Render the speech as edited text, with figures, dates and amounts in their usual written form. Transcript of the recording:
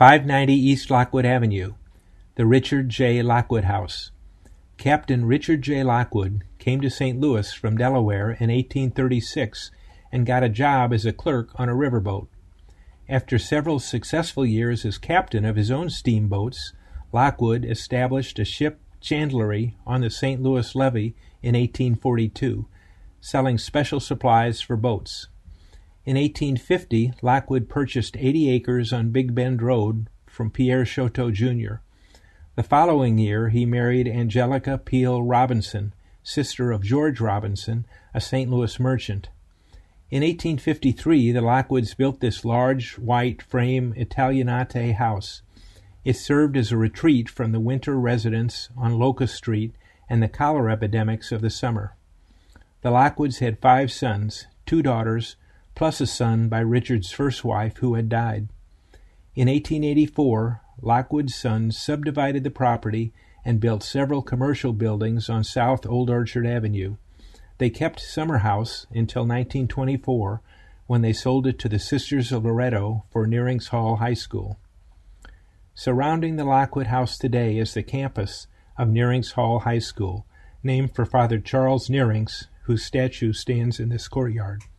590 East Lockwood Avenue, the Richard J. Lockwood House. Captain Richard J. Lockwood came to St. Louis from Delaware in 1836 and got a job as a clerk on a riverboat. After several successful years as captain of his own steamboats, Lockwood established a ship chandlery on the St. Louis levee in 1842, selling special supplies for boats. In 1850, Lockwood purchased 80 acres on Big Bend Road from Pierre Choteau, Jr. The following year, he married Angelica Peel Robinson, sister of George Robinson, a St. Louis merchant. In 1853, the Lockwoods built this large, white frame Italianate house. It served as a retreat from the winter residence on Locust Street and the cholera epidemics of the summer. The Lockwoods had 5 sons, 2 daughters, plus a son by Richard's first wife who had died. In 1884, Lockwood's sons subdivided the property and built several commercial buildings on South Old Orchard Avenue. They kept Summer House until 1924, when they sold it to the Sisters of Loretto for Nearings Hall High School. Surrounding the Lockwood House today is the campus of Nearings Hall High School, named for Father Charles Nearings, whose statue stands in this courtyard.